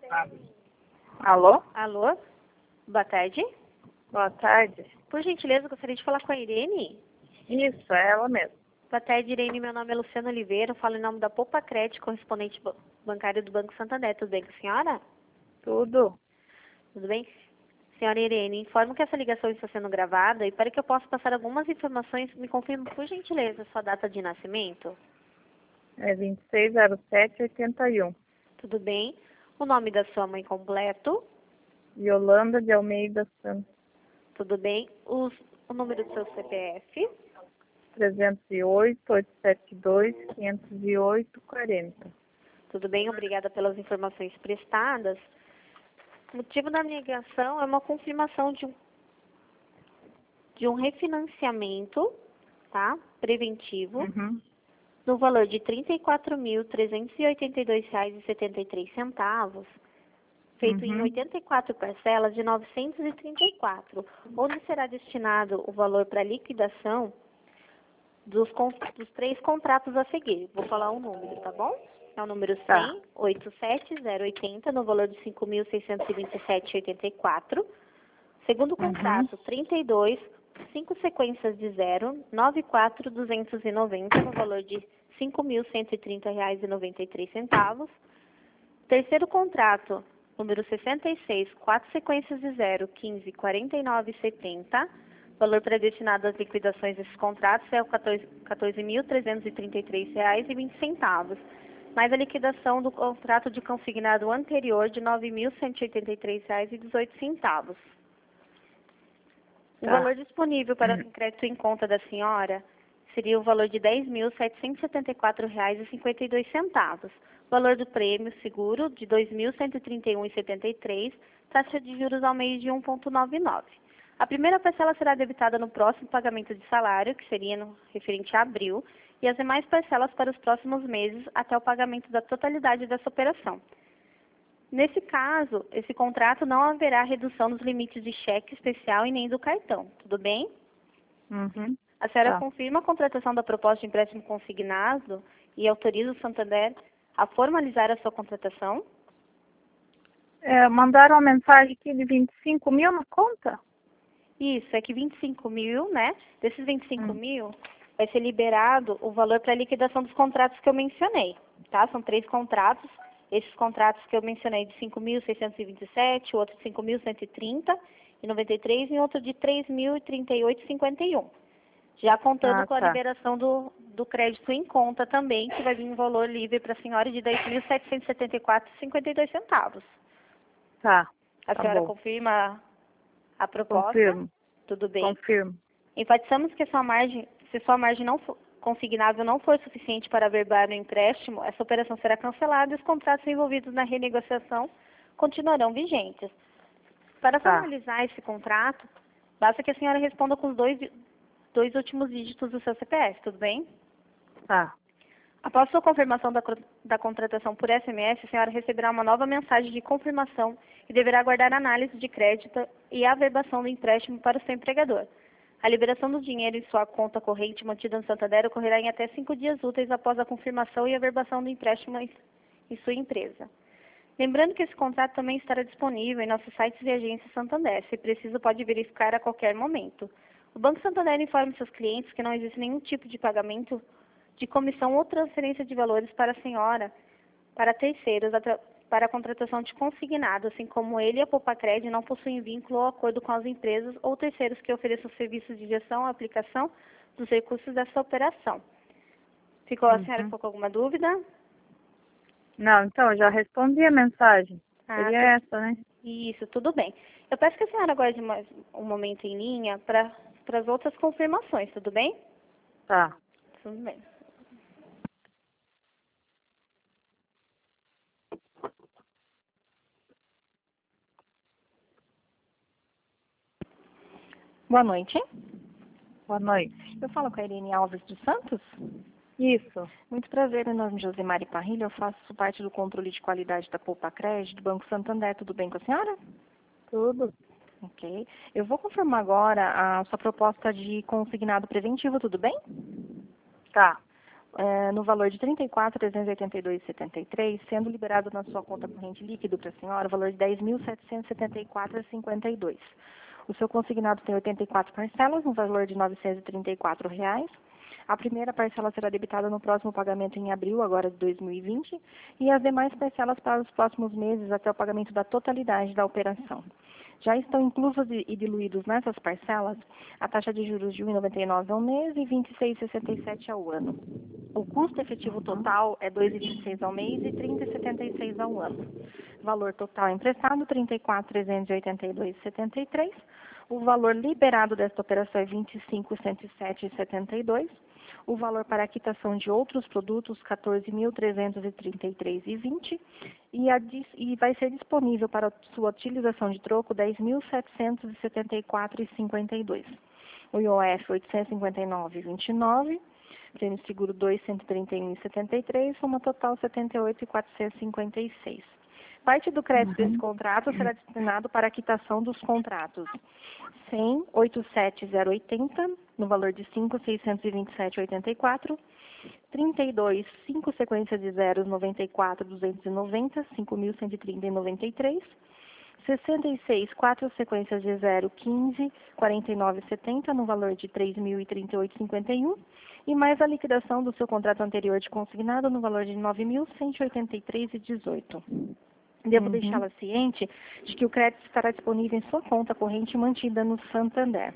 Alô? Alô? Boa tarde. Boa tarde. Por gentileza, gostaria de falar com a Irene. Isso, é ela mesmo. Boa tarde, Irene. Meu nome é Luciana Oliveira. Eu falo em nome da Poupa Crédito, correspondente bancário do Banco Santander. Tudo bem com a senhora? Tudo? Tudo bem? Senhora Irene, informo que essa ligação está sendo gravada e para que eu possa passar algumas informações, me confirme, por gentileza, sua data de nascimento. É 260781. Tudo bem? O nome da sua mãe completo. Yolanda de Almeida Santos. Tudo bem? O número do seu CPF. 308-872-508-40. Tudo bem? Obrigada pelas informações prestadas. O motivo da minha ligação é uma confirmação de um refinanciamento, tá? Preventivo, no valor de R$ 34.382,73, feito em 84 parcelas de 934, onde será destinado o valor para liquidação dos 3 contratos a seguir. Vou falar o número, tá bom? É o número 100-87080, no valor de R$ 5.627,84. Segundo contrato, 32, 5 sequências de 0, 94.290, no valor de R$ 5.130,93. Terceiro contrato, número 66, 4 sequências de 0, 15, 49,70. Valor predestinado às liquidações desses contratos é o R$ 14.333,20, mais a liquidação do contrato de consignado anterior de R$ 9.183,18. O valor disponível para o crédito em conta da senhora seria o valor de R$ 10.774,52. Valor do prêmio seguro de R$ 2.131,73, taxa de juros ao mês de 1,99. A primeira parcela será debitada no próximo pagamento de salário, que seria no referente a abril, e as demais parcelas para os próximos meses até o pagamento da totalidade dessa operação. Nesse caso, esse contrato não haverá redução dos limites de cheque especial e nem do cartão. Tudo bem? A senhora confirma a contratação da proposta de empréstimo consignado e autoriza o Santander a formalizar a sua contratação? Mandaram uma mensagem aqui de 25 mil na conta? Isso, é que 25 mil, né? Desses 25 mil, vai ser liberado o valor para a liquidação dos contratos que eu mencionei, tá? São 3 contratos. Esses contratos que eu mencionei de 5.627, outro de 5.130,93 e outro de 3.038,51. Já contando com a liberação do crédito em conta também, que vai vir um valor livre para a senhora de R$ 10.774,52. Tá. A senhora confirma a proposta? Confirmo. Tudo bem. Confirmo. Enfatizamos que se sua margem não for consignável não for suficiente para averbar o empréstimo, essa operação será cancelada e os contratos envolvidos na renegociação continuarão vigentes. Para formalizar esse contrato, basta que a senhora responda com os dois últimos dígitos do seu CPF, tudo bem? Tá. Após sua confirmação da contratação por SMS, a senhora receberá uma nova mensagem de confirmação e deverá aguardar a análise de crédito e a averbação do empréstimo para o seu empregador. A liberação do dinheiro em sua conta corrente mantida no Santander ocorrerá em até 5 dias úteis após a confirmação e averbação do empréstimo em sua empresa. Lembrando que esse contrato também estará disponível em nossos sites e agências Santander. Se preciso, pode verificar a qualquer momento. O Banco Santander informa seus clientes que não existe nenhum tipo de pagamento de comissão ou transferência de valores para a senhora, para terceiros, para a contratação de consignado, assim como ele e a Poupacred não possuem vínculo ou acordo com as empresas ou terceiros que ofereçam serviços de gestão ou aplicação dos recursos dessa operação. A senhora ficou com alguma dúvida? Não, então, eu já respondi a mensagem. Seria essa, né? Isso, tudo bem. Eu peço que a senhora aguarde mais um momento em linha para as outras confirmações, tudo bem? Tá. Tudo bem. Boa noite. Boa noite. Eu falo com a Irene Alves dos Santos? Isso. Muito prazer, meu nome é Josemari Parrilha, eu faço parte do controle de qualidade da Poupacred, do Banco Santander. Tudo bem com a senhora? Tudo. Ok. Eu vou confirmar agora a sua proposta de consignado preventivo, tudo bem? Tá. no valor de R$ 34.382,73, sendo liberado na sua conta corrente líquido para a senhora o valor de R$ 10.774,52. O seu consignado tem 84 parcelas, no valor de R$ 934. A primeira parcela será debitada no próximo pagamento em abril, agora de 2020, e as demais parcelas para os próximos meses até o pagamento da totalidade da operação. Já estão inclusos e diluídos nessas parcelas a taxa de juros de R$ 1,99 ao mês e R$ 26,67 ao ano. O custo efetivo total é R$ 2,26 ao mês e R$ 30,76 ao ano. Valor total emprestado, R$ 34.382,73. O valor liberado desta operação é R$ 25.107,72. O valor para a quitação de outros produtos, R$ 14.333,20. E vai ser disponível para sua utilização de troco, R$ 10.774,52. O IOF, R$ 859,29. Prêmio seguro 231,73, soma total 78.456. Parte do crédito desse contrato será destinado para a quitação dos contratos 100, 87,080, no valor de 5.627,84, 32, 5 sequências de zeros, 94, 290, 5.130,93, 66, 4 sequências de 0, 15, 49,70, no valor de 3.038,51, e mais a liquidação do seu contrato anterior de consignado no valor de 9.183,18. Devo deixá-la ciente de que o crédito estará disponível em sua conta corrente mantida no Santander.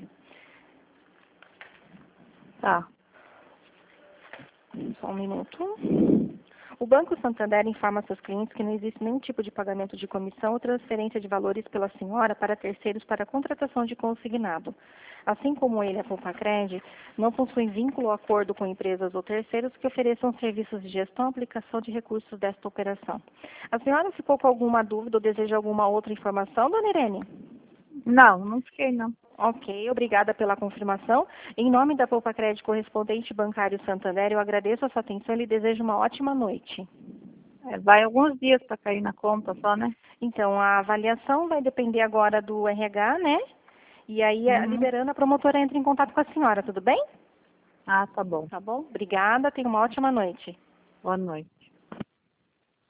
Tá. Só um minuto. O Banco Santander informa a seus clientes que não existe nenhum tipo de pagamento de comissão ou transferência de valores pela senhora para terceiros para a contratação de consignado. Assim como ele, a Poupa-Cred, não possui vínculo ou acordo com empresas ou terceiros que ofereçam serviços de gestão e aplicação de recursos desta operação. A senhora ficou com alguma dúvida ou deseja alguma outra informação, dona Irene? Não fiquei, não. Ok, obrigada pela confirmação. Em nome da Poupa-Cred Correspondente Bancário Santander, eu agradeço a sua atenção e lhe desejo uma ótima noite. Vai alguns dias para cair na conta só, né? Então, a avaliação vai depender agora do RH, né? E aí, liberando, a promotora entra em contato com a senhora, tudo bem? Ah, tá bom. Tá bom? Obrigada, tenha uma ótima noite. Boa noite.